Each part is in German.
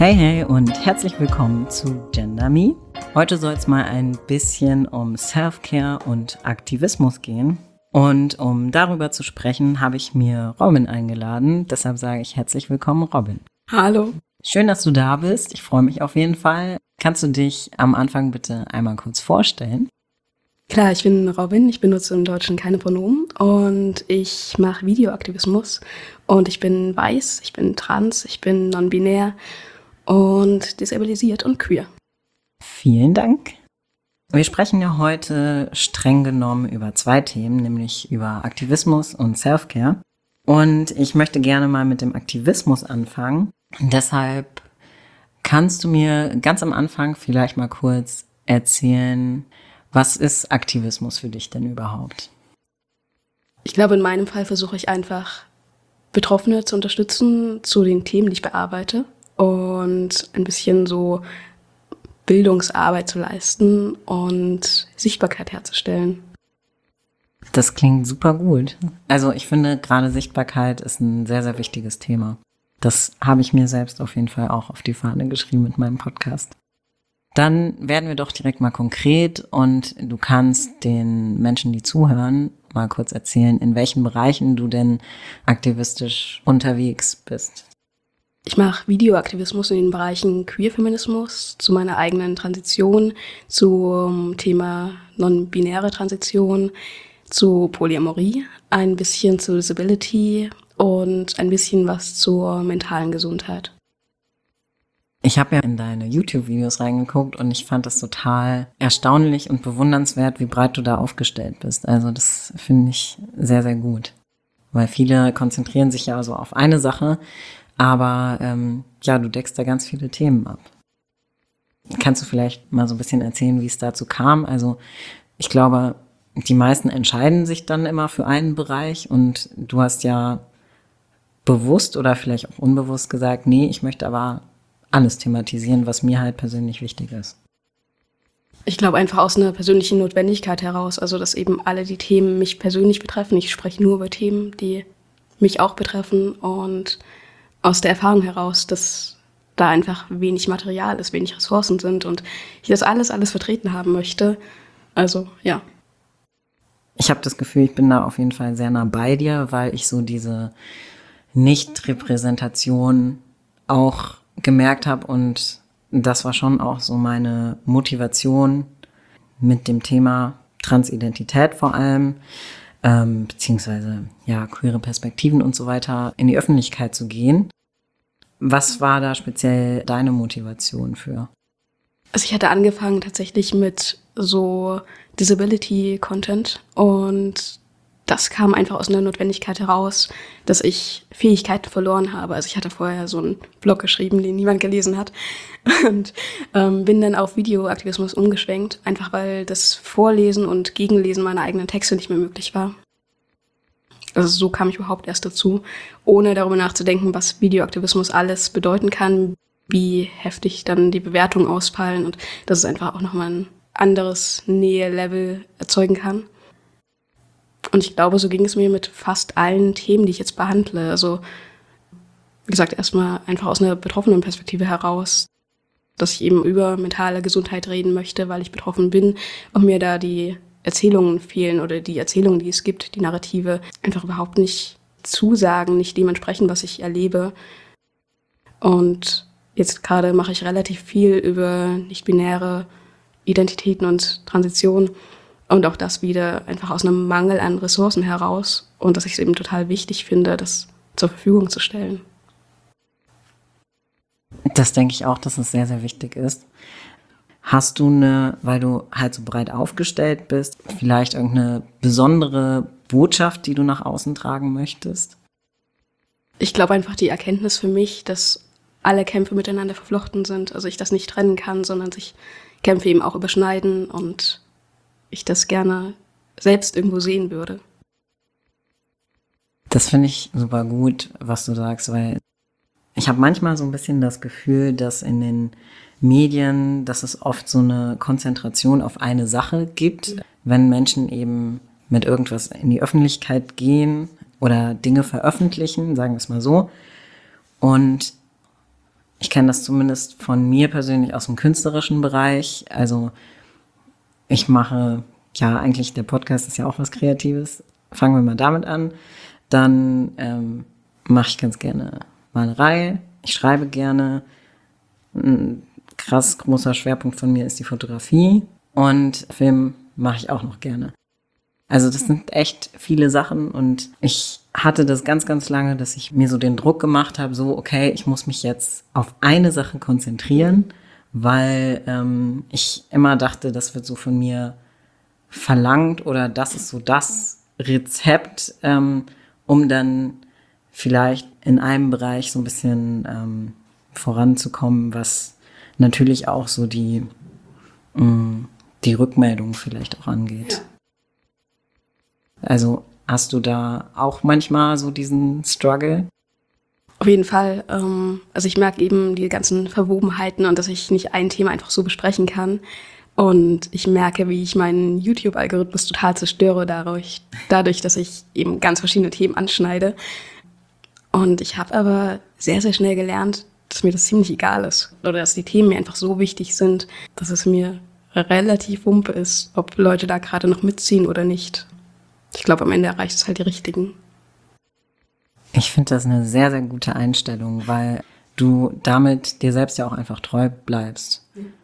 Hey, hey und herzlich willkommen zu Gender Me. Heute soll es mal ein bisschen um Self-Care und Aktivismus gehen. Und um darüber zu sprechen, habe ich mir Robin eingeladen. Deshalb sage ich herzlich willkommen, Robin. Hallo. Schön, dass du da bist. Ich freue mich auf jeden Fall. Kannst du dich am Anfang bitte einmal kurz vorstellen? Klar, ich bin Robin, ich benutze im Deutschen keine Pronomen und ich mache Videoaktivismus und ich bin weiß, ich bin trans, ich bin non-binär und disabilisiert und queer. Vielen Dank. Wir sprechen ja heute streng genommen über zwei Themen, nämlich über Aktivismus und Self-Care. Und ich möchte gerne mal mit dem Aktivismus anfangen. Deshalb kannst du mir ganz am Anfang vielleicht mal kurz erzählen, was ist Aktivismus für dich denn überhaupt? Ich glaube, in meinem Fall versuche ich einfach, Betroffene zu unterstützen zu den Themen, die ich bearbeite und ein bisschen so Bildungsarbeit zu leisten und Sichtbarkeit herzustellen. Das klingt super gut. Also ich finde, gerade Sichtbarkeit ist ein sehr, sehr wichtiges Thema. Das habe ich mir selbst auf jeden Fall auch auf die Fahne geschrieben mit meinem Podcast. Dann werden wir doch direkt mal konkret und du kannst den Menschen, die zuhören, mal kurz erzählen, in welchen Bereichen du denn aktivistisch unterwegs bist. Ich mache Videoaktivismus in den Bereichen Queerfeminismus, zu meiner eigenen Transition, zum Thema non-binäre Transition, zu Polyamorie, ein bisschen zu Disability und ein bisschen was zur mentalen Gesundheit. Ich habe ja in deine YouTube-Videos reingeguckt und ich fand das total erstaunlich und bewundernswert, wie breit du da aufgestellt bist. Also das finde ich sehr, sehr gut. Weil viele konzentrieren sich ja so auf eine Sache, aber du deckst da ganz viele Themen ab. Kannst du vielleicht mal so ein bisschen erzählen, wie es dazu kam? Also ich glaube, die meisten entscheiden sich dann immer für einen Bereich und du hast ja bewusst oder vielleicht auch unbewusst gesagt, nee, ich möchte aber alles thematisieren, was mir halt persönlich wichtig ist. Ich glaube einfach aus einer persönlichen Notwendigkeit heraus, also dass eben alle die Themen mich persönlich betreffen. Ich spreche nur über Themen, die mich auch betreffen und aus der Erfahrung heraus, dass da einfach wenig Material ist, wenig Ressourcen sind und ich das alles vertreten haben möchte. Also, ja. Ich habe das Gefühl, ich bin da auf jeden Fall sehr nah bei dir, weil ich so diese Nicht-Repräsentation auch gemerkt habe und das war schon auch so meine Motivation mit dem Thema Transidentität vor allem, beziehungsweise queere Perspektiven und so weiter in die Öffentlichkeit zu gehen. Was war da speziell deine Motivation für? Also ich hatte angefangen tatsächlich mit so Disability-Content und das kam einfach aus einer Notwendigkeit heraus, dass ich Fähigkeiten verloren habe. Also ich hatte vorher so einen Blog geschrieben, den niemand gelesen hat und bin dann auf Videoaktivismus umgeschwenkt, einfach weil das Vorlesen und Gegenlesen meiner eigenen Texte nicht mehr möglich war. Also so kam ich überhaupt erst dazu, ohne darüber nachzudenken, was Videoaktivismus alles bedeuten kann, wie heftig dann die Bewertungen ausfallen und dass es einfach auch nochmal ein anderes Nähe-Level erzeugen kann. Und ich glaube, so ging es mir mit fast allen Themen, die ich jetzt behandle. Also, wie gesagt, erstmal einfach aus einer betroffenen Perspektive heraus, dass ich eben über mentale Gesundheit reden möchte, weil ich betroffen bin und mir da die Erzählungen fehlen oder die Erzählungen, die es gibt, die Narrative, einfach überhaupt nicht zusagen, nicht dem entsprechen, was ich erlebe. Und jetzt gerade mache ich relativ viel über nicht-binäre Identitäten und Transition. Und auch das wieder einfach aus einem Mangel an Ressourcen heraus. Und dass ich es eben total wichtig finde, das zur Verfügung zu stellen. Das denke ich auch, dass es sehr, sehr wichtig ist. Hast du weil du halt so breit aufgestellt bist, vielleicht irgendeine besondere Botschaft, die du nach außen tragen möchtest? Ich glaube einfach die Erkenntnis für mich, dass alle Kämpfe miteinander verflochten sind. Also ich das nicht trennen kann, sondern sich Kämpfe eben auch überschneiden und ich das gerne selbst irgendwo sehen würde. Das finde ich super gut, was du sagst, weil ich habe manchmal so ein bisschen das Gefühl, dass in den Medien, dass es oft so eine Konzentration auf eine Sache gibt, wenn Menschen eben mit irgendwas in die Öffentlichkeit gehen oder Dinge veröffentlichen, sagen wir es mal so. Und Ich kenne das zumindest von mir persönlich aus dem künstlerischen Bereich. Also ich mache, ja, eigentlich der Podcast ist ja auch was Kreatives. Fangen wir mal damit an. Dann mache ich ganz gerne Malerei. Ich schreibe gerne. Ein krass großer Schwerpunkt von mir ist die Fotografie. Und Film mache ich auch noch gerne. Also das sind echt viele Sachen und ich hatte das ganz, ganz lange, dass ich mir so den Druck gemacht habe, so okay, ich muss mich jetzt auf eine Sache konzentrieren, weil ich immer dachte, das wird so von mir verlangt oder das ist so das Rezept, um dann vielleicht in einem Bereich so ein bisschen voranzukommen, was natürlich auch so die Rückmeldung vielleicht auch angeht. Ja. Also hast du da auch manchmal so diesen Struggle? Auf jeden Fall. Also ich merke eben die ganzen Verwobenheiten und dass ich nicht ein Thema einfach so besprechen kann. Und ich merke, wie ich meinen YouTube-Algorithmus total zerstöre dadurch, dass ich eben ganz verschiedene Themen anschneide. Und ich habe aber sehr, sehr schnell gelernt, dass mir das ziemlich egal ist. Oder dass die Themen mir einfach so wichtig sind, dass es mir relativ wumpe ist, ob Leute da gerade noch mitziehen oder nicht. Ich glaube, am Ende erreicht es halt die Richtigen. Ich finde das eine sehr, sehr gute Einstellung, weil du damit dir selbst ja auch einfach treu bleibst.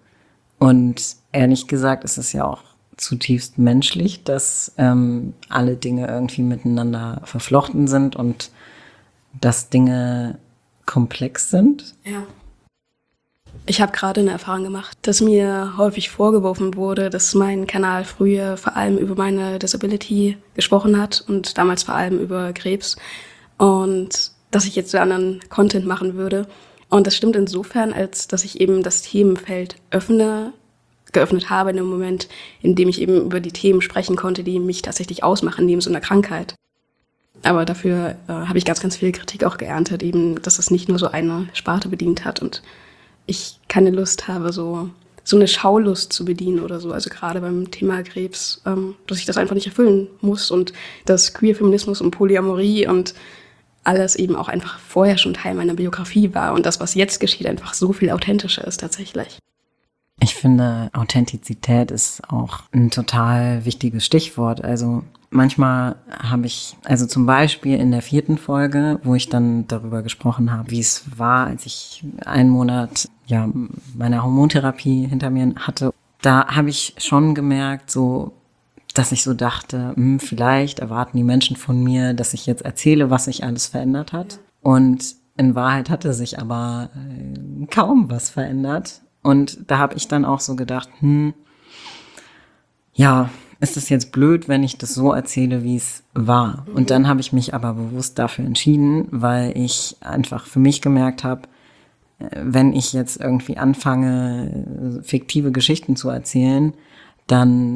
Und ehrlich gesagt ist es ja auch zutiefst menschlich, dass alle Dinge irgendwie miteinander verflochten sind und dass Dinge komplex sind. Ja. Ich habe gerade eine Erfahrung gemacht, dass mir häufig vorgeworfen wurde, dass mein Kanal früher vor allem über meine Disability gesprochen hat und damals vor allem über Krebs und dass ich jetzt anderen Content machen würde. Und das stimmt insofern, als dass ich eben das Themenfeld geöffnet habe in dem Moment, in dem ich eben über die Themen sprechen konnte, die mich tatsächlich ausmachen, neben so einer Krankheit. Aber dafür habe ich ganz, ganz viel Kritik auch geerntet, eben, dass es nicht nur so eine Sparte bedient hat und ich keine Lust habe, so eine Schaulust zu bedienen oder so. Also gerade beim Thema Krebs, dass ich das einfach nicht erfüllen muss und dass Queer-Feminismus und Polyamorie und alles eben auch einfach vorher schon Teil meiner Biografie war und das, was jetzt geschieht, einfach so viel authentischer ist tatsächlich. Ich finde, Authentizität ist auch ein total wichtiges Stichwort. Also manchmal habe ich, also zum Beispiel in der 4. Folge, wo ich dann darüber gesprochen habe, wie es war, als ich einen Monat meiner Hormontherapie hinter mir hatte, da habe ich schon gemerkt, so, dass ich so dachte, vielleicht erwarten die Menschen von mir, dass ich jetzt erzähle, was sich alles verändert hat. Und in Wahrheit hatte sich aber kaum was verändert. Und da habe ich dann auch so gedacht, ist es jetzt blöd, wenn ich das so erzähle, wie es war? Und dann habe ich mich aber bewusst dafür entschieden, weil ich einfach für mich gemerkt habe, wenn ich jetzt irgendwie anfange, fiktive Geschichten zu erzählen, dann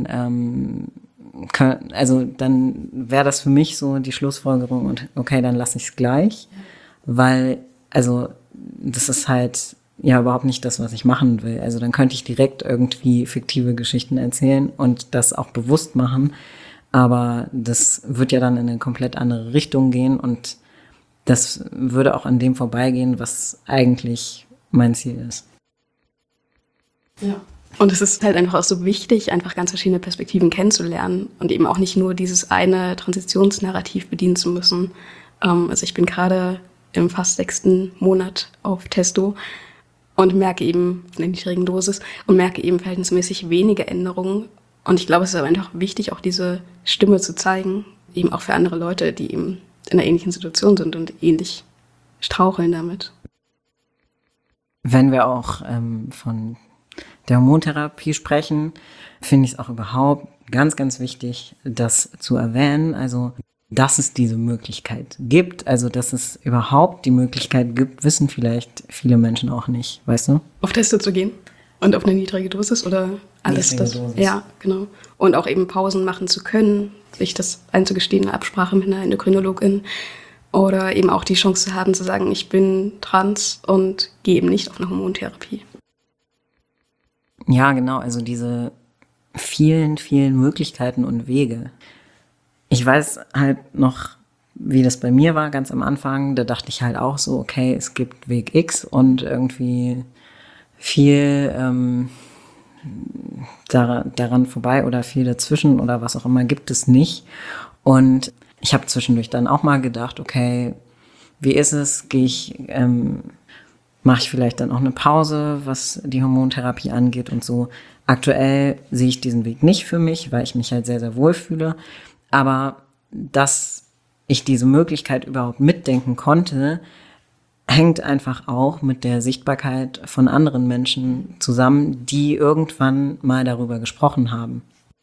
dann wäre das für mich so die Schlussfolgerung und okay, dann lasse ich es gleich, weil, also das ist halt überhaupt nicht das, was ich machen will. Also dann könnte ich direkt irgendwie fiktive Geschichten erzählen und das auch bewusst machen, aber das wird ja dann in eine komplett andere Richtung gehen und das würde auch an dem vorbeigehen, was eigentlich mein Ziel ist. Ja. Und es ist halt einfach auch so wichtig, einfach ganz verschiedene Perspektiven kennenzulernen und eben auch nicht nur dieses eine Transitionsnarrativ bedienen zu müssen. Also ich bin gerade im fast 6. Monat auf Testo und merke eben von der niedrigen Dosis und merke eben verhältnismäßig wenige Änderungen. Und ich glaube, es ist aber einfach wichtig, auch diese Stimme zu zeigen, eben auch für andere Leute, die eben in einer ähnlichen Situation sind und ähnlich straucheln damit. Wenn wir auch von der Hormontherapie sprechen, finde ich es auch überhaupt ganz, ganz wichtig, das zu erwähnen. Also, dass es diese Möglichkeit gibt, also dass es überhaupt die Möglichkeit gibt, wissen vielleicht viele Menschen auch nicht, weißt du? Auf Testo zu gehen und auf eine niedrige Dosis oder alles das? Dosis. Ja, genau. Und auch eben Pausen machen zu können, sich das einzugestehen in Absprache mit einer Endokrinologin oder eben auch die Chance zu haben, zu sagen, ich bin trans und gehe eben nicht auf eine Hormontherapie. Ja, genau, also diese vielen, vielen Möglichkeiten und Wege. Ich weiß halt noch wie das bei mir war ganz am Anfang, da dachte ich halt auch so, okay, es gibt Weg X und irgendwie viel daran vorbei oder viel dazwischen oder was auch immer gibt es nicht. Und ich habe zwischendurch dann auch mal gedacht, okay, wie ist es? Mache ich vielleicht dann auch eine Pause, was die Hormontherapie angeht und so. Aktuell sehe ich diesen Weg nicht für mich, weil ich mich halt sehr, sehr wohl fühle. Aber dass ich diese Möglichkeit überhaupt mitdenken konnte, hängt einfach auch mit der Sichtbarkeit von anderen Menschen zusammen, die irgendwann mal darüber gesprochen haben.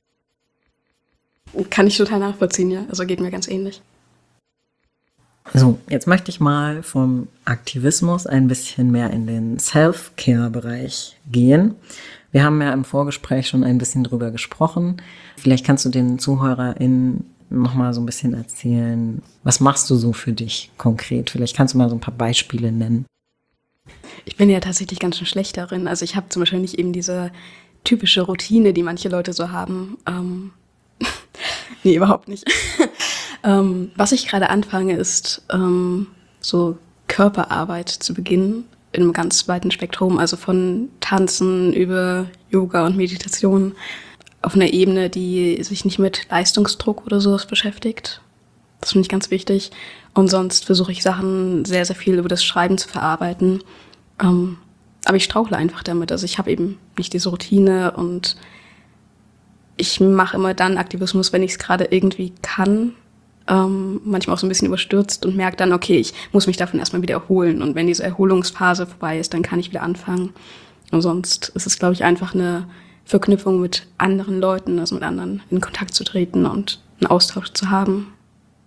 Kann ich total nachvollziehen, ja. Also geht mir ganz ähnlich. So, jetzt möchte ich mal vom Aktivismus ein bisschen mehr in den Self-Care-Bereich gehen. Wir haben ja im Vorgespräch schon ein bisschen drüber gesprochen. Vielleicht kannst du den ZuhörerInnen noch mal so ein bisschen erzählen, was machst du so für dich konkret? Vielleicht kannst du mal so ein paar Beispiele nennen. Ich bin ja tatsächlich ganz schön schlecht darin. Also ich habe zum Beispiel nicht eben diese typische Routine, die manche Leute so haben. Nee, überhaupt nicht. Was ich gerade anfange, ist so Körperarbeit zu beginnen in einem ganz weiten Spektrum, also von Tanzen über Yoga und Meditation auf einer Ebene, die sich nicht mit Leistungsdruck oder sowas beschäftigt. Das finde ich ganz wichtig. Und sonst versuche ich Sachen sehr, sehr viel über das Schreiben zu verarbeiten. Aber ich strauchle einfach damit. Also ich habe eben nicht diese Routine und ich mache immer dann Aktivismus, wenn ich es gerade irgendwie kann. Manchmal auch so ein bisschen überstürzt und merke dann, okay, ich muss mich davon erstmal wieder erholen. Und wenn diese Erholungsphase vorbei ist, dann kann ich wieder anfangen. Und sonst ist es, glaube ich, einfach eine Verknüpfung mit anderen Leuten, also mit anderen in Kontakt zu treten und einen Austausch zu haben.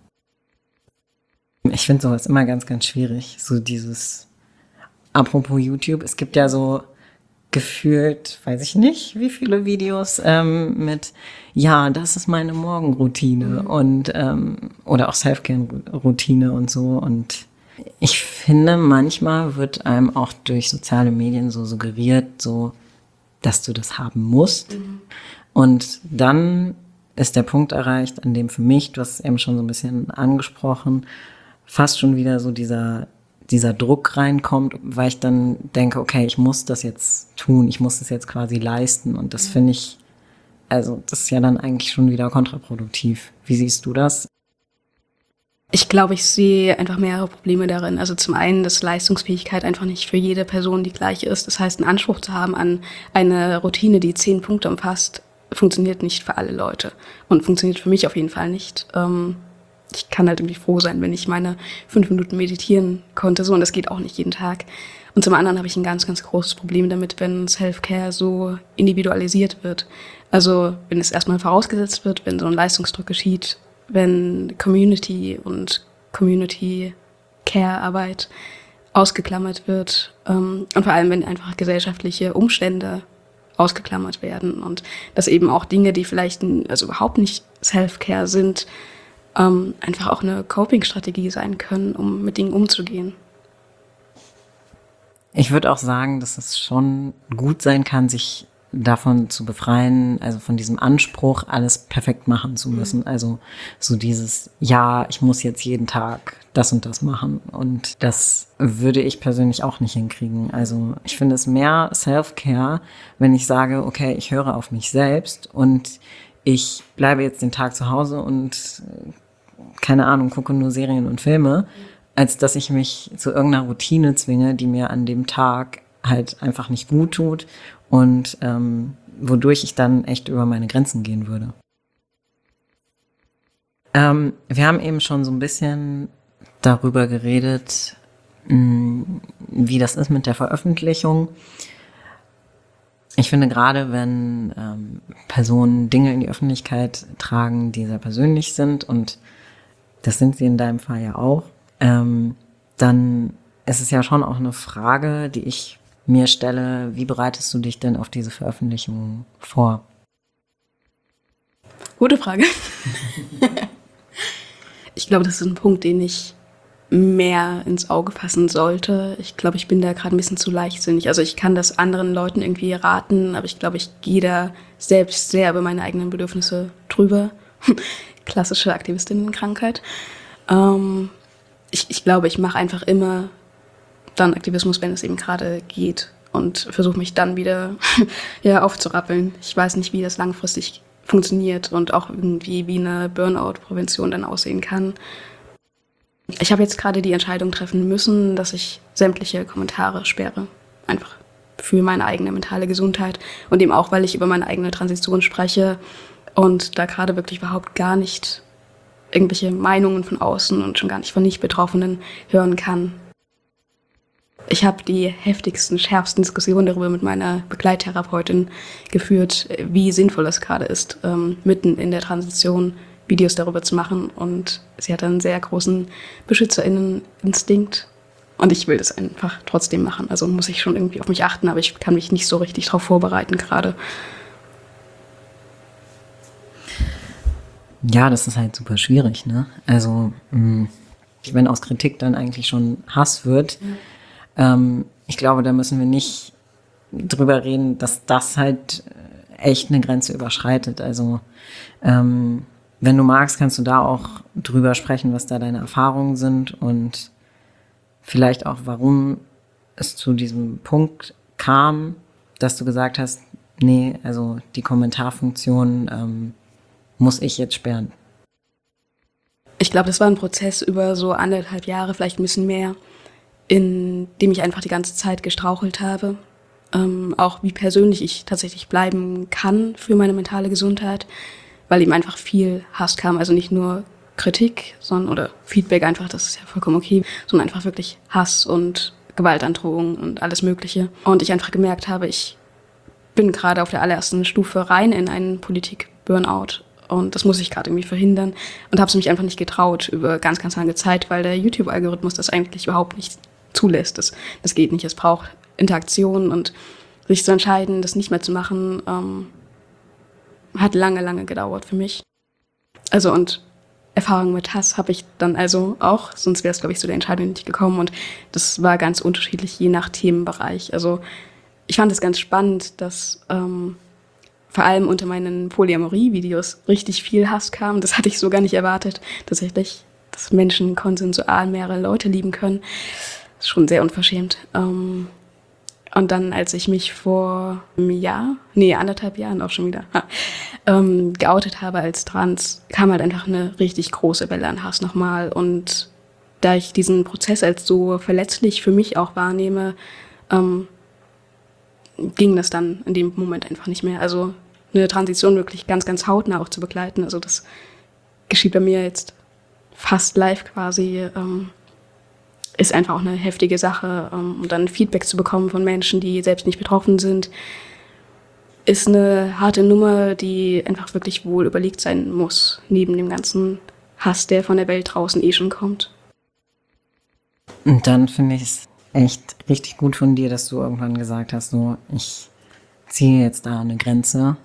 Ich finde sowas immer ganz, ganz schwierig. So dieses, apropos YouTube, es gibt ja so gefühlt, weiß ich nicht, wie viele Videos mit, ja, das ist meine Morgenroutine und oder auch Selfcare-Routine und so. Und ich finde, manchmal wird einem auch durch soziale Medien so suggeriert, so, dass du das haben musst. Und dann ist der Punkt erreicht, an dem für mich, du hast es eben schon so ein bisschen angesprochen, fast schon wieder so dieser Druck reinkommt, weil ich dann denke, okay, ich muss das jetzt tun, ich muss das jetzt quasi leisten. Und das finde ich, also das ist ja dann eigentlich schon wieder kontraproduktiv. Wie siehst du das? Ich glaube, ich sehe einfach mehrere Probleme darin. Also zum einen, dass Leistungsfähigkeit einfach nicht für jede Person die gleiche ist. Das heißt, einen Anspruch zu haben an eine Routine, die 10 Punkte umfasst, funktioniert nicht für alle Leute. Und funktioniert für mich auf jeden Fall nicht. Ich kann halt irgendwie froh sein, wenn ich meine 5 Minuten meditieren konnte. So, und das geht auch nicht jeden Tag. Und zum anderen habe ich ein ganz, ganz großes Problem damit, wenn Self-Care so individualisiert wird. Also wenn es erstmal vorausgesetzt wird, wenn so ein Leistungsdruck geschieht, wenn Community und Community-Care-Arbeit ausgeklammert wird und vor allem, wenn einfach gesellschaftliche Umstände ausgeklammert werden und dass eben auch Dinge, die vielleicht also überhaupt nicht Self-Care sind, einfach auch eine Coping-Strategie sein können, um mit Dingen umzugehen. Ich würde auch sagen, dass es schon gut sein kann, sich davon zu befreien, also von diesem Anspruch, alles perfekt machen zu müssen. Also so dieses, ja, ich muss jetzt jeden Tag das und das machen. Und das würde ich persönlich auch nicht hinkriegen. Also ich finde es mehr Self-Care, wenn ich sage, okay, ich höre auf mich selbst und ich bleibe jetzt den Tag zu Hause und keine Ahnung, gucke nur Serien und Filme, als dass ich mich zu irgendeiner Routine zwinge, die mir an dem Tag halt einfach nicht gut tut und wodurch ich dann echt über meine Grenzen gehen würde. Wir haben eben schon so ein bisschen darüber geredet, wie das ist mit der Veröffentlichung. Ich finde gerade, wenn Personen Dinge in die Öffentlichkeit tragen, die sehr persönlich sind, und das sind sie in deinem Fall ja auch, dann ist es ja schon auch eine Frage, die ich mir stelle, wie bereitest du dich denn auf diese Veröffentlichung vor? Gute Frage. Ich glaube, das ist ein Punkt, den ich mehr ins Auge fassen sollte. Ich glaube, ich bin da gerade ein bisschen zu leichtsinnig. Also ich kann das anderen Leuten irgendwie raten, aber ich glaube, ich gehe da selbst sehr über meine eigenen Bedürfnisse drüber. Klassische Aktivistinnenkrankheit. Ich glaube, ich mache einfach immer dann Aktivismus, wenn es eben gerade geht und versuche mich dann wieder ja, aufzurappeln. Ich weiß nicht, wie das langfristig funktioniert und auch irgendwie wie eine Burnout-Prävention dann aussehen kann. Ich habe jetzt gerade die Entscheidung treffen müssen, dass ich sämtliche Kommentare sperre. Einfach für meine eigene mentale Gesundheit und eben auch, weil ich über meine eigene Transition spreche und da gerade wirklich überhaupt gar nicht irgendwelche Meinungen von außen und schon gar nicht von Nicht-Betroffenen hören kann. Ich habe die heftigsten, schärfsten Diskussionen darüber mit meiner Begleittherapeutin geführt, wie sinnvoll es gerade ist, mitten in der Transition Videos darüber zu machen. Und sie hat einen sehr großen BeschützerInnen-Instinkt. Und ich will das einfach trotzdem machen. Also muss ich schon irgendwie auf mich achten, aber ich kann mich nicht so richtig darauf vorbereiten gerade. Ja, das ist halt super schwierig, ne? Also, wenn aus Kritik dann eigentlich schon Hass wird, ich glaube, da müssen wir nicht drüber reden, dass das halt echt eine Grenze überschreitet. Also, wenn du magst, kannst du da auch drüber sprechen, was da deine Erfahrungen sind und vielleicht auch, warum es zu diesem Punkt kam, dass du gesagt hast, nee, also die Kommentarfunktion muss ich jetzt sperren. Ich glaube, das war ein Prozess über so 1,5 Jahre, vielleicht ein bisschen mehr, in dem ich einfach die ganze Zeit gestrauchelt habe. Auch wie persönlich ich tatsächlich bleiben kann für meine mentale Gesundheit, weil ihm einfach viel Hass kam. Also nicht nur Kritik oder Feedback einfach, das ist ja vollkommen okay, sondern einfach wirklich Hass und Gewaltandrohung und alles Mögliche. Und ich einfach gemerkt habe, ich bin gerade auf der allerersten Stufe rein in einen Politik-Burnout. Und das muss ich gerade irgendwie verhindern. Und habe es mich einfach nicht getraut über ganz, ganz lange Zeit, weil der YouTube-Algorithmus das eigentlich überhaupt nicht zulässt. Das geht nicht. Es braucht Interaktion und sich zu entscheiden, das nicht mehr zu machen, hat lange, lange gedauert für mich. Also und Erfahrung mit Hass habe ich dann also auch, sonst wäre es, glaube ich, zu der Entscheidung nicht gekommen. Und das war ganz unterschiedlich, je nach Themenbereich. Also ich fand es ganz spannend, dass vor allem unter meinen Polyamorie-Videos richtig viel Hass kam. Das hatte ich so gar nicht erwartet. Tatsächlich, dass Menschen konsensual mehrere Leute lieben können. Das ist schon sehr unverschämt. Und dann, als ich mich vor einem Jahr, 1,5 Jahren auch schon wieder, geoutet habe als Trans, kam halt einfach eine richtig große Welle an Hass nochmal. Und da ich diesen Prozess als so verletzlich für mich auch wahrnehme, ging das dann in dem Moment einfach nicht mehr. Also eine Transition wirklich ganz, ganz hautnah auch zu begleiten. Also das geschieht bei mir jetzt fast live quasi, ist einfach auch eine heftige Sache. Und dann Feedback zu bekommen von Menschen, die selbst nicht betroffen sind, ist eine harte Nummer, die einfach wirklich wohl überlegt sein muss, neben dem ganzen Hass, der von der Welt draußen schon kommt. Und dann finde ich es echt richtig gut von dir, dass du irgendwann gesagt hast, so, ich ziehe jetzt da eine Grenze.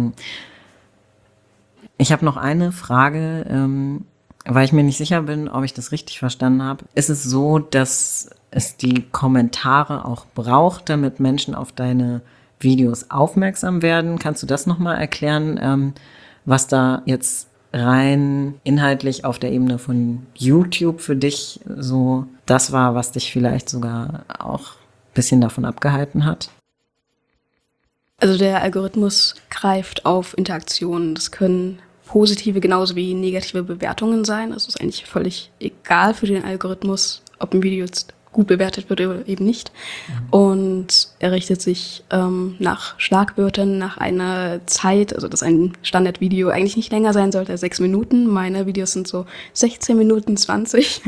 Ich habe noch eine Frage, weil ich mir nicht sicher bin, ob ich das richtig verstanden habe. Ist es so, dass es die Kommentare auch braucht, damit Menschen auf deine Videos aufmerksam werden? Kannst du das nochmal erklären, was da jetzt rein inhaltlich auf der Ebene von YouTube für dich so das war, was dich vielleicht sogar auch ein bisschen davon abgehalten hat? Also der Algorithmus greift auf Interaktionen. Das können positive genauso wie negative Bewertungen sein. Es ist eigentlich völlig egal für den Algorithmus, ob ein Video jetzt gut bewertet wird oder eben nicht. Und er richtet sich nach Schlagwörtern, nach einer Zeit, also dass ein Standardvideo eigentlich nicht länger sein sollte als 6 Minuten. Meine Videos sind so 16 Minuten 20.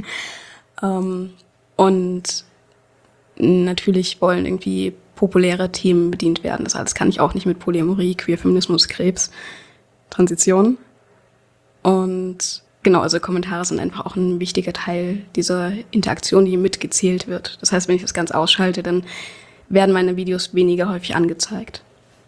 Und natürlich wollen irgendwie populäre Themen bedient werden. Das alles kann ich auch nicht mit Polyamorie, Queer-Feminismus, Krebs, Transition. Und genau, also Kommentare sind einfach auch ein wichtiger Teil dieser Interaktion, die mitgezählt wird. Das heißt, wenn ich das ganz ausschalte, dann werden meine Videos weniger häufig angezeigt.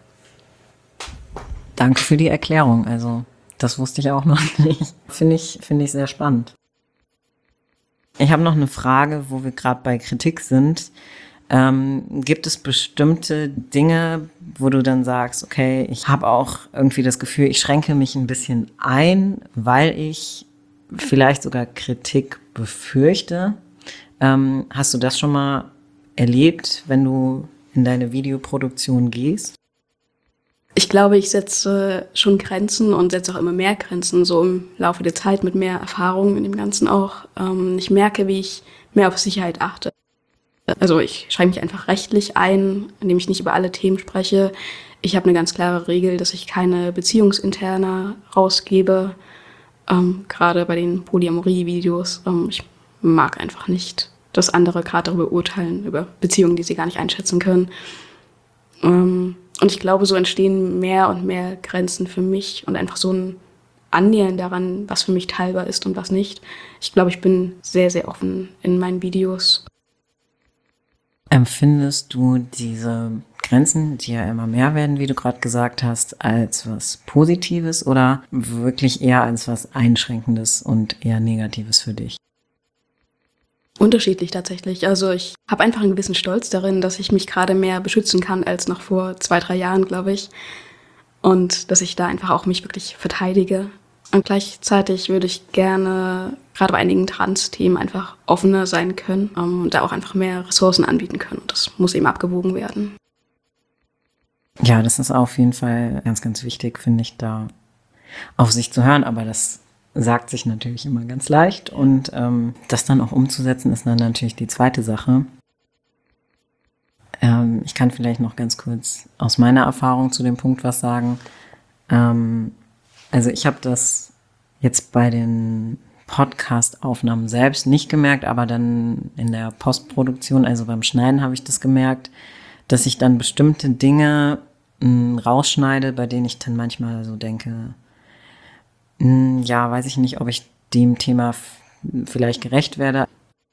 Danke für die Erklärung. Also, das wusste ich auch noch nicht. Finde ich sehr spannend. Ich habe noch eine Frage, wo wir gerade bei Kritik sind. Gibt es bestimmte Dinge, wo du dann sagst, okay, ich habe auch irgendwie das Gefühl, ich schränke mich ein bisschen ein, weil ich vielleicht sogar Kritik befürchte. Hast du das schon mal erlebt, wenn du in deine Videoproduktion gehst? Ich glaube, ich setze schon Grenzen und setze auch immer mehr Grenzen, so im Laufe der Zeit mit mehr Erfahrung in dem Ganzen auch. Ich merke, wie ich mehr auf Sicherheit achte. Also ich schreibe mich einfach rechtlich ein, indem ich nicht über alle Themen spreche. Ich habe eine ganz klare Regel, dass ich keine Beziehungsinterne rausgebe, gerade bei den Polyamorie-Videos. Ich mag einfach nicht, dass andere gerade darüber urteilen, über Beziehungen, die sie gar nicht einschätzen können. Und ich glaube, so entstehen mehr und mehr Grenzen für mich und einfach so ein Annähern daran, was für mich teilbar ist und was nicht. Ich glaube, ich bin sehr, sehr offen in meinen Videos. Empfindest du diese Grenzen, die ja immer mehr werden, wie du gerade gesagt hast, als was Positives oder wirklich eher als was Einschränkendes und eher Negatives für dich? Unterschiedlich tatsächlich. Also ich habe einfach einen gewissen Stolz darin, dass ich mich gerade mehr beschützen kann als noch vor 2-3 Jahren, glaube ich. Und dass ich da einfach auch mich wirklich verteidige. Und gleichzeitig würde ich gerne gerade bei einigen Trans-Themen einfach offener sein können und da auch einfach mehr Ressourcen anbieten können. Und das muss eben abgewogen werden. Ja, das ist auf jeden Fall ganz, ganz wichtig, finde ich, da auf sich zu hören. Aber das sagt sich natürlich immer ganz leicht. Und das dann auch umzusetzen, ist dann natürlich die zweite Sache. Ich kann vielleicht noch ganz kurz aus meiner Erfahrung zu dem Punkt was sagen. Also ich habe das jetzt bei den Podcast-Aufnahmen selbst nicht gemerkt, aber dann in der Postproduktion, also beim Schneiden habe ich das gemerkt, dass ich dann bestimmte Dinge rausschneide, bei denen ich dann manchmal so denke, ja, weiß ich nicht, ob ich dem Thema vielleicht gerecht werde.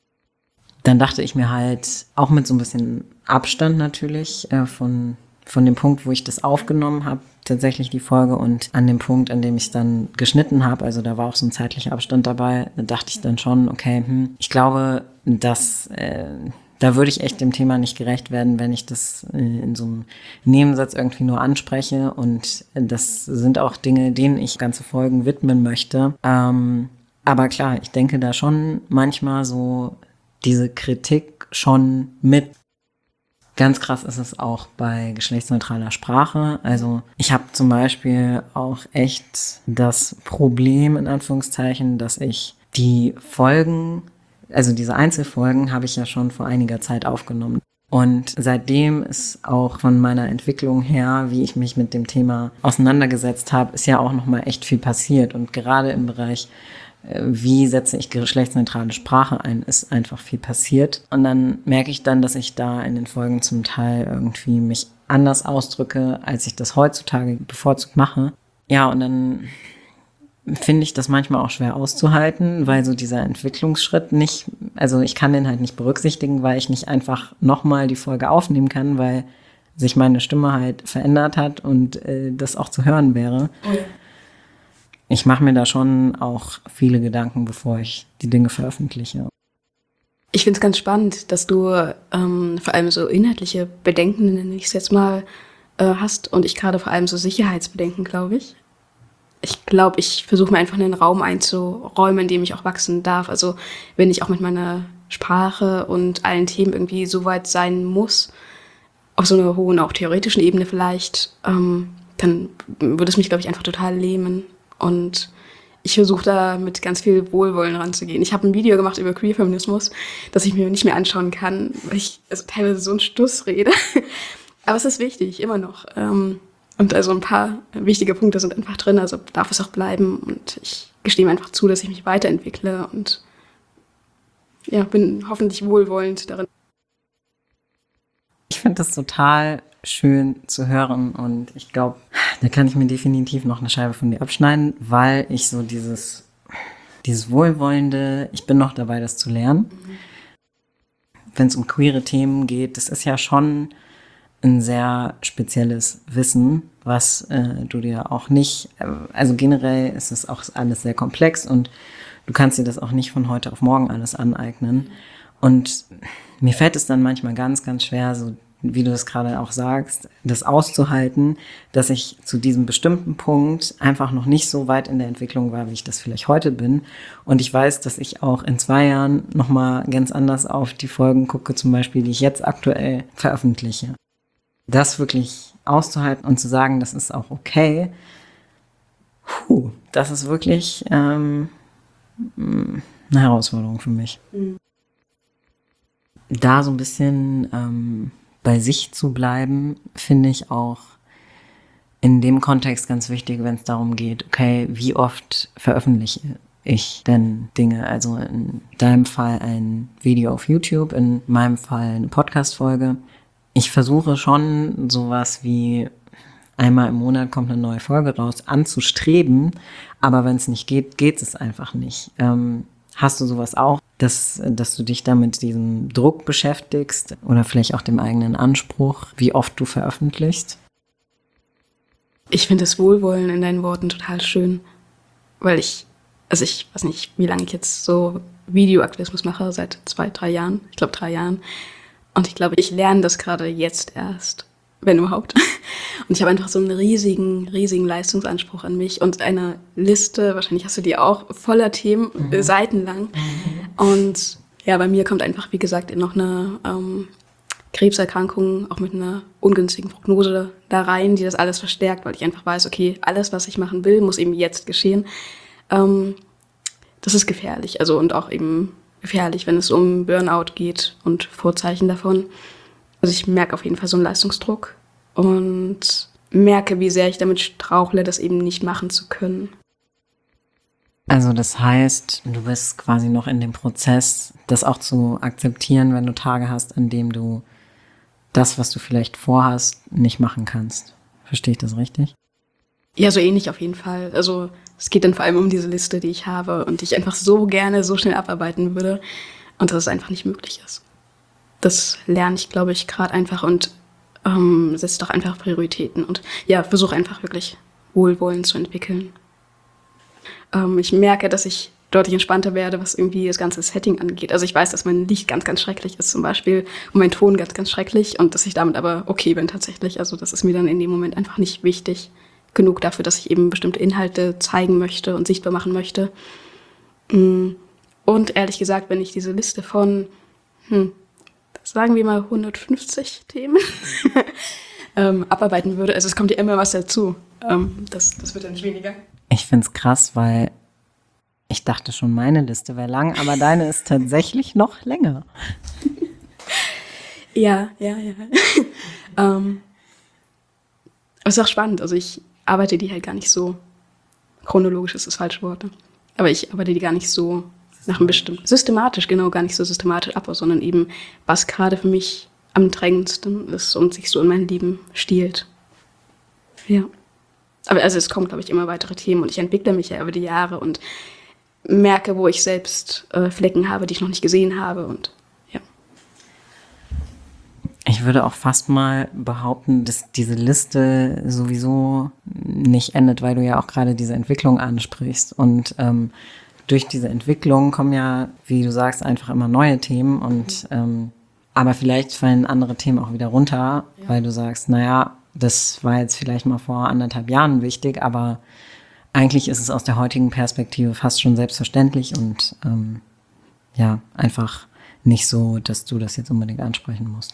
Dann dachte ich mir halt, auch mit so ein bisschen Abstand natürlich, von dem Punkt, wo ich das aufgenommen habe, tatsächlich die Folge, und an dem Punkt, an dem ich es dann geschnitten habe, also da war auch so ein zeitlicher Abstand dabei, da dachte ich dann schon, okay, ich glaube, dass da würde ich echt dem Thema nicht gerecht werden, wenn ich das in so einem Nebensatz irgendwie nur anspreche, und das sind auch Dinge, denen ich ganze Folgen widmen möchte. Aber klar, ich denke da schon manchmal so diese Kritik schon mit. Ganz krass ist es auch bei geschlechtsneutraler Sprache. Also ich habe zum Beispiel auch echt das Problem, in Anführungszeichen, dass ich die Folgen, also diese Einzelfolgen, habe ich ja schon vor einiger Zeit aufgenommen. Und seitdem ist auch von meiner Entwicklung her, wie ich mich mit dem Thema auseinandergesetzt habe, ist ja auch nochmal echt viel passiert. Und gerade im Bereich, wie setze ich geschlechtsneutrale Sprache ein, ist einfach viel passiert. Und dann merke ich dann, dass ich da in den Folgen zum Teil irgendwie mich anders ausdrücke, als ich das heutzutage bevorzugt mache. Ja, und dann finde ich das manchmal auch schwer auszuhalten, weil so dieser Entwicklungsschritt nicht, also ich kann den halt nicht berücksichtigen, weil ich nicht einfach nochmal die Folge aufnehmen kann, weil sich meine Stimme halt verändert hat und das auch zu hören wäre. Oh ja. Ich mache mir da schon auch viele Gedanken, bevor ich die Dinge veröffentliche. Ich finde es ganz spannend, dass du vor allem so inhaltliche Bedenken, nenne ich es jetzt mal, hast, und ich gerade vor allem so Sicherheitsbedenken, glaube ich. Ich glaube, ich versuche mir einfach einen Raum einzuräumen, in dem ich auch wachsen darf. Also wenn ich auch mit meiner Sprache und allen Themen irgendwie so weit sein muss, auf so einer hohen, auch theoretischen Ebene vielleicht, dann würde es mich, glaube ich, einfach total lähmen. Und ich versuche da mit ganz viel Wohlwollen ranzugehen. Ich habe ein Video gemacht über Queer-Feminismus, das ich mir nicht mehr anschauen kann, weil ich also teilweise so einen Stuss rede. Aber es ist wichtig, immer noch. Und also ein paar wichtige Punkte sind einfach drin, also darf es auch bleiben. Und ich gestehe mir einfach zu, dass ich mich weiterentwickle und ja, bin hoffentlich wohlwollend darin. Ich finde das total schön zu hören, und ich glaube, da kann ich mir definitiv noch eine Scheibe von dir abschneiden, weil ich so dieses Wohlwollende, ich bin noch dabei, das zu lernen. Wenn es um queere Themen geht, das ist ja schon ein sehr spezielles Wissen, was du dir auch nicht, also generell ist es auch alles sehr komplex und du kannst dir das auch nicht von heute auf morgen alles aneignen. Und mir fällt es dann manchmal ganz, ganz schwer, so wie du das gerade auch sagst, das auszuhalten, dass ich zu diesem bestimmten Punkt einfach noch nicht so weit in der Entwicklung war, wie ich das vielleicht heute bin. Und ich weiß, dass ich auch in 2 Jahren nochmal ganz anders auf die Folgen gucke, zum Beispiel, die ich jetzt aktuell veröffentliche. Das wirklich auszuhalten und zu sagen, das ist auch okay, das ist wirklich eine Herausforderung für mich. Mhm. Da so ein bisschen bei sich zu bleiben, finde ich auch in dem Kontext ganz wichtig, wenn es darum geht, okay, wie oft veröffentliche ich denn Dinge? Also in deinem Fall ein Video auf YouTube, in meinem Fall eine Podcast-Folge. Ich versuche schon sowas wie einmal im Monat kommt eine neue Folge raus, anzustreben, aber wenn es nicht geht, geht es einfach nicht. Hast du sowas auch, dass du dich da mit diesem Druck beschäftigst oder vielleicht auch dem eigenen Anspruch, wie oft du veröffentlichst? Ich finde das Wohlwollen in deinen Worten total schön, weil ich weiß nicht, wie lange ich jetzt so Videoaktivismus mache, seit 2-3 Jahren, ich glaube 3 Jahren. Und ich glaube, ich lerne das gerade jetzt erst, wenn überhaupt. Und ich habe einfach so einen riesigen Leistungsanspruch an mich und eine Liste, wahrscheinlich hast du die auch, voller Themen, seitenlang. Und ja, bei mir kommt einfach, wie gesagt, noch eine Krebserkrankung, auch mit einer ungünstigen Prognose da rein, die das alles verstärkt, weil ich einfach weiß, okay, alles, was ich machen will, muss eben jetzt geschehen. Das ist gefährlich, also und auch eben gefährlich, wenn es um Burnout geht und Vorzeichen davon. Also ich merke auf jeden Fall so einen Leistungsdruck und merke, wie sehr ich damit strauchle, das eben nicht machen zu können. Also das heißt, du bist quasi noch in dem Prozess, das auch zu akzeptieren, wenn du Tage hast, an denen du das, was du vielleicht vorhast, nicht machen kannst. Verstehe ich das richtig? Ja, so ähnlich auf jeden Fall. Also es geht dann vor allem um diese Liste, die ich habe und die ich einfach so gerne so schnell abarbeiten würde und dass es einfach nicht möglich ist. Das lerne ich, glaube ich, gerade einfach und setze doch einfach Prioritäten und ja, versuche einfach wirklich Wohlwollen zu entwickeln. Ich merke, dass ich deutlich entspannter werde, was irgendwie das ganze Setting angeht. Also ich weiß, dass mein Licht ganz, ganz schrecklich ist zum Beispiel und mein Ton ganz, ganz schrecklich und dass ich damit aber okay bin tatsächlich. Also das ist mir dann in dem Moment einfach nicht wichtig genug dafür, dass ich eben bestimmte Inhalte zeigen möchte und sichtbar machen möchte. Und ehrlich gesagt, wenn ich diese Liste von, sagen wir mal 150 Themen abarbeiten würde, also es kommt ja immer was dazu, das wird dann schwieriger. Ich finde es krass, weil ich dachte schon, meine Liste wäre lang, aber deine ist tatsächlich noch länger. Ja. Es ist auch spannend, also ich arbeite die halt gar nicht so, chronologisch ist das falsche Wort, aber ich arbeite die gar nicht so nach einem bestimmten, systematisch, genau, gar nicht so systematisch ab, sondern eben, was gerade für mich am drängendsten ist und sich so in mein Leben stiehlt. Ja. Aber also es kommen, glaube ich, immer weitere Themen und ich entwickle mich ja über die Jahre und merke, wo ich selbst Flecken habe, die ich noch nicht gesehen habe und ja. Ich würde auch fast mal behaupten, dass diese Liste sowieso nicht endet, weil du ja auch gerade diese Entwicklung ansprichst und durch diese Entwicklung kommen ja, wie du sagst, einfach immer neue Themen und aber vielleicht fallen andere Themen auch wieder runter, ja. Weil du sagst, naja, das war jetzt vielleicht mal vor 1,5 Jahren wichtig, aber eigentlich ist es aus der heutigen Perspektive fast schon selbstverständlich und ja, einfach nicht so, dass du das jetzt unbedingt ansprechen musst.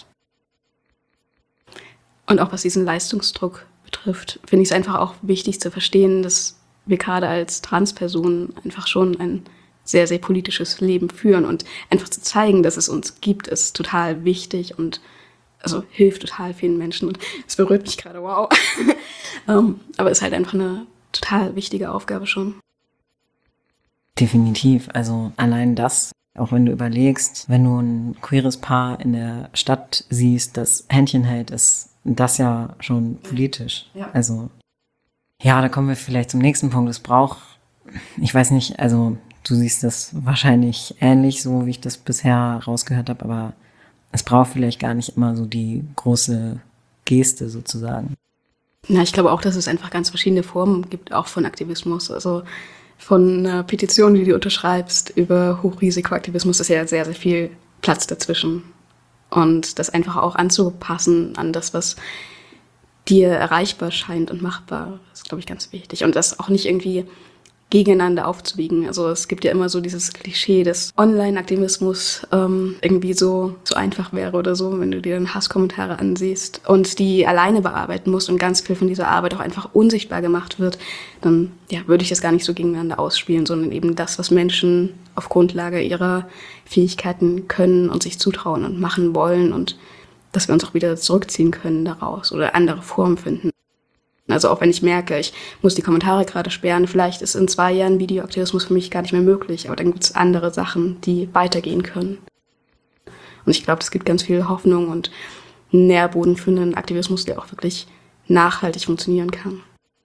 Und auch was diesen Leistungsdruck betrifft, finde ich es einfach auch wichtig zu verstehen, dass wir gerade als Transpersonen einfach schon ein sehr, sehr politisches Leben führen und einfach zu zeigen, dass es uns gibt, ist total wichtig und also hilft total vielen Menschen und es berührt mich gerade, wow. Aber ist halt einfach eine total wichtige Aufgabe schon. Definitiv, also allein das, auch wenn du überlegst, wenn du ein queeres Paar in der Stadt siehst, das Händchen hält, ist das ja schon politisch. Ja. Also ja, da kommen wir vielleicht zum nächsten Punkt. Es braucht, ich weiß nicht, also du siehst das wahrscheinlich ähnlich, so wie ich das bisher rausgehört habe, aber es braucht vielleicht gar nicht immer so die große Geste sozusagen. Ja, ich glaube auch, dass es einfach ganz verschiedene Formen gibt, auch von Aktivismus. Also von einer Petition, die du unterschreibst, über Hochrisikoaktivismus ist ja sehr, sehr viel Platz dazwischen. Und das einfach auch anzupassen an das, was dir erreichbar scheint und machbar, ist, glaube ich, ganz wichtig. Und das auch nicht irgendwie gegeneinander aufzuwiegen. Also es gibt ja immer so dieses Klischee, dass Online-Aktivismus irgendwie so einfach wäre oder so, wenn du dir dann Hasskommentare ansiehst und die alleine bearbeiten musst und ganz viel von dieser Arbeit auch einfach unsichtbar gemacht wird, dann würde ich das gar nicht so gegeneinander ausspielen, sondern eben das, was Menschen auf Grundlage ihrer Fähigkeiten können und sich zutrauen und machen wollen und dass wir uns auch wieder zurückziehen können daraus oder andere Formen finden. Also auch wenn ich merke, ich muss die Kommentare gerade sperren, vielleicht ist in 2 Jahren Videoaktivismus für mich gar nicht mehr möglich, aber dann gibt es andere Sachen, die weitergehen können. Und ich glaube, es gibt ganz viel Hoffnung und einen Nährboden für einen Aktivismus, der auch wirklich nachhaltig funktionieren kann.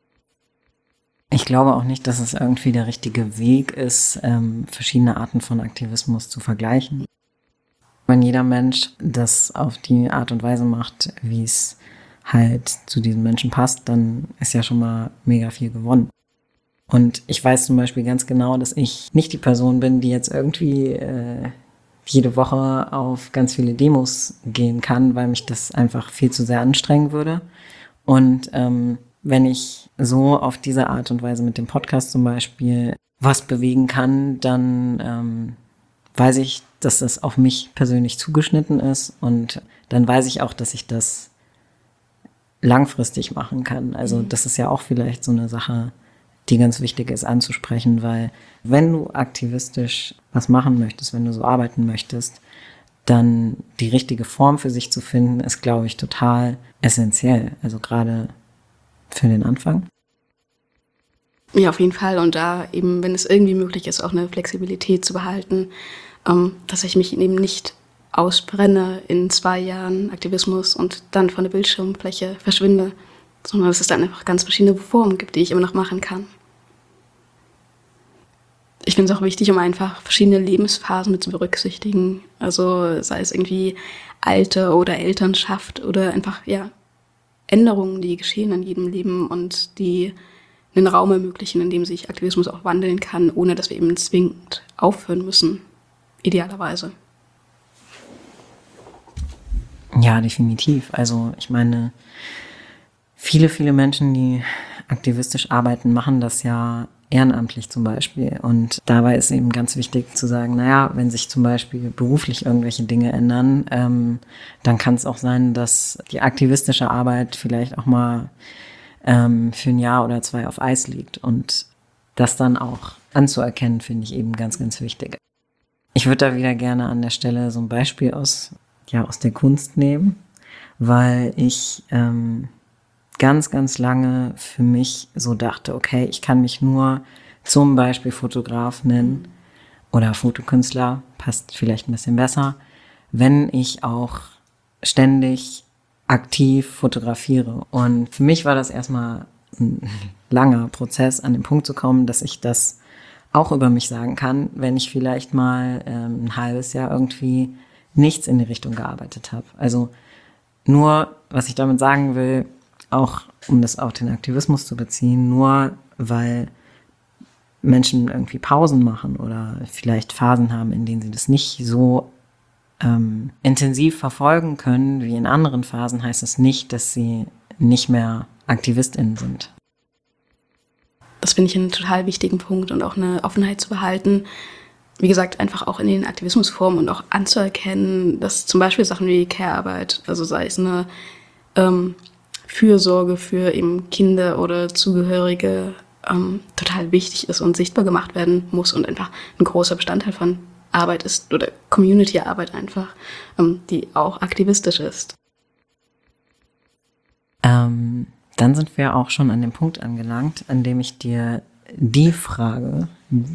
Ich glaube auch nicht, dass es irgendwie der richtige Weg ist, verschiedene Arten von Aktivismus zu vergleichen. Wenn jeder Mensch das auf die Art und Weise macht, wie es halt zu diesen Menschen passt, dann ist ja schon mal mega viel gewonnen. Und ich weiß zum Beispiel ganz genau, dass ich nicht die Person bin, die jetzt irgendwie jede Woche auf ganz viele Demos gehen kann, weil mich das einfach viel zu sehr anstrengen würde. Und wenn ich so auf diese Art und Weise mit dem Podcast zum Beispiel was bewegen kann, dann weiß ich, dass das auf mich persönlich zugeschnitten ist und dann weiß ich auch, dass ich das langfristig machen kann. Also das ist ja auch vielleicht so eine Sache, die ganz wichtig ist anzusprechen, weil wenn du aktivistisch was machen möchtest, wenn du so arbeiten möchtest, dann die richtige Form für sich zu finden, ist, glaube ich, total essentiell. Also gerade für den Anfang. Ja, auf jeden Fall. Und da eben, wenn es irgendwie möglich ist, auch eine Flexibilität zu behalten, dass ich mich eben nicht ausbrenne in 2 Jahren Aktivismus und dann von der Bildschirmfläche verschwinde, sondern dass es dann einfach ganz verschiedene Formen gibt, die ich immer noch machen kann. Ich finde es auch wichtig, um einfach verschiedene Lebensphasen mit zu berücksichtigen. Also sei es irgendwie Alter oder Elternschaft oder einfach Änderungen, die geschehen in jedem Leben und die einen Raum ermöglichen, in dem sich Aktivismus auch wandeln kann, ohne dass wir eben zwingend aufhören müssen, idealerweise. Ja, definitiv. Also ich meine, viele Menschen, die aktivistisch arbeiten, machen das ja ehrenamtlich zum Beispiel. Und dabei ist eben ganz wichtig zu sagen, wenn sich zum Beispiel beruflich irgendwelche Dinge ändern, dann kann es auch sein, dass die aktivistische Arbeit vielleicht auch mal für 1 Jahr oder 2 auf Eis liegt. Und das dann auch anzuerkennen, finde ich eben ganz, ganz wichtig. Ich würde da wieder gerne an der Stelle so ein Beispiel aus der Kunst nehmen, weil ich ganz, ganz lange für mich so dachte, okay, ich kann mich nur zum Beispiel Fotograf nennen oder Fotokünstler, passt vielleicht ein bisschen besser, wenn ich auch ständig aktiv fotografiere. Und für mich war das erstmal ein langer Prozess, an den Punkt zu kommen, dass ich das auch über mich sagen kann, wenn ich vielleicht mal ein halbes Jahr irgendwie nichts in die Richtung gearbeitet habe. Also nur, was ich damit sagen will, auch um das auf den Aktivismus zu beziehen, nur weil Menschen irgendwie Pausen machen oder vielleicht Phasen haben, in denen sie das nicht so intensiv verfolgen können wie in anderen Phasen, heißt es nicht, dass sie nicht mehr AktivistInnen sind. Das finde ich einen total wichtigen Punkt und auch eine Offenheit zu behalten. Wie gesagt, einfach auch in den Aktivismusformen und auch anzuerkennen, dass zum Beispiel Sachen wie Care-Arbeit, also sei es eine Fürsorge für eben Kinder oder Zugehörige, total wichtig ist und sichtbar gemacht werden muss und einfach ein großer Bestandteil von Arbeit ist oder Community-Arbeit einfach, die auch aktivistisch ist. Dann sind wir auch schon an dem Punkt angelangt, an dem ich dir die Frage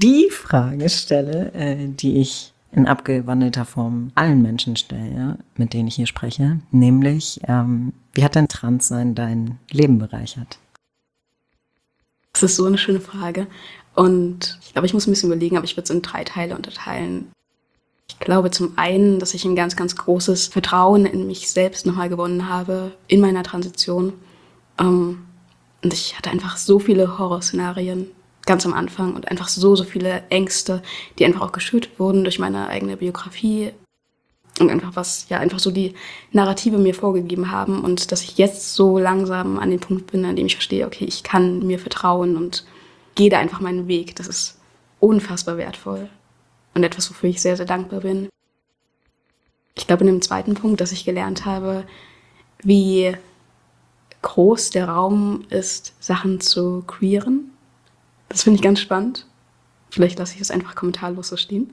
stelle, die ich in abgewandelter Form allen Menschen stelle, mit denen ich hier spreche, nämlich, wie hat denn Transsein dein Leben bereichert? Das ist so eine schöne Frage und ich glaube, ich muss ein bisschen überlegen, aber ich würde es in 3 Teile unterteilen. Ich glaube zum einen, dass ich ein ganz, ganz großes Vertrauen in mich selbst nochmal gewonnen habe in meiner Transition. Und ich hatte einfach so viele Horrorszenarien ganz am Anfang und einfach so viele Ängste, die einfach auch geschürt wurden durch meine eigene Biografie. Und einfach so die Narrative mir vorgegeben haben und dass ich jetzt so langsam an den Punkt bin, an dem ich verstehe, okay, ich kann mir vertrauen und gehe da einfach meinen Weg. Das ist unfassbar wertvoll und etwas, wofür ich sehr, sehr dankbar bin. Ich glaube, in dem zweiten Punkt, dass ich gelernt habe, wie groß der Raum ist, Sachen zu queeren. Das finde ich ganz spannend. Vielleicht lasse ich es einfach kommentarlos so stehen.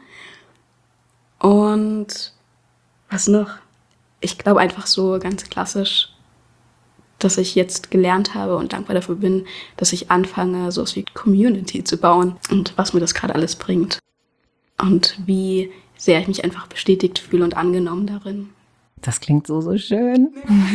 Und was noch? Ich glaube einfach so ganz klassisch, dass ich jetzt gelernt habe und dankbar dafür bin, dass ich anfange, so was wie Community zu bauen und was mir das gerade alles bringt. Und wie sehr ich mich einfach bestätigt fühle und angenommen darin. Das klingt so, so schön.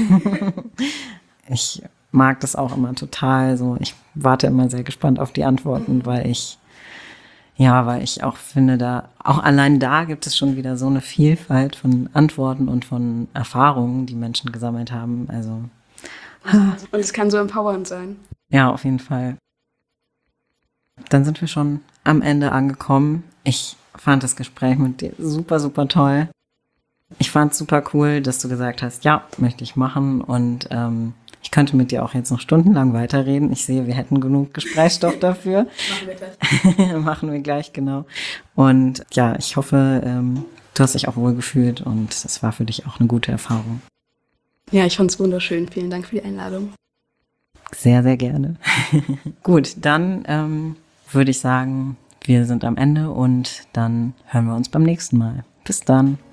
Ich mag das auch immer total so. Ich warte immer sehr gespannt auf die Antworten, weil ich auch finde, auch allein da gibt es schon wieder so eine Vielfalt von Antworten und von Erfahrungen, die Menschen gesammelt haben. Also. Und es kann so empowernd sein. Ja, auf jeden Fall. Dann sind wir schon am Ende angekommen. Ich fand das Gespräch mit dir super, super toll. Ich fand es super cool, dass du gesagt hast, ja, möchte ich machen. Und ich könnte mit dir auch jetzt noch stundenlang weiterreden. Ich sehe, wir hätten genug Gesprächsstoff dafür. Machen wir gleich. Machen wir gleich, genau. Und ja, ich hoffe, du hast dich auch wohl gefühlt und es war für dich auch eine gute Erfahrung. Ja, ich fand es wunderschön. Vielen Dank für die Einladung. Sehr, sehr gerne. Gut, dann würde ich sagen, wir sind am Ende und dann hören wir uns beim nächsten Mal. Bis dann.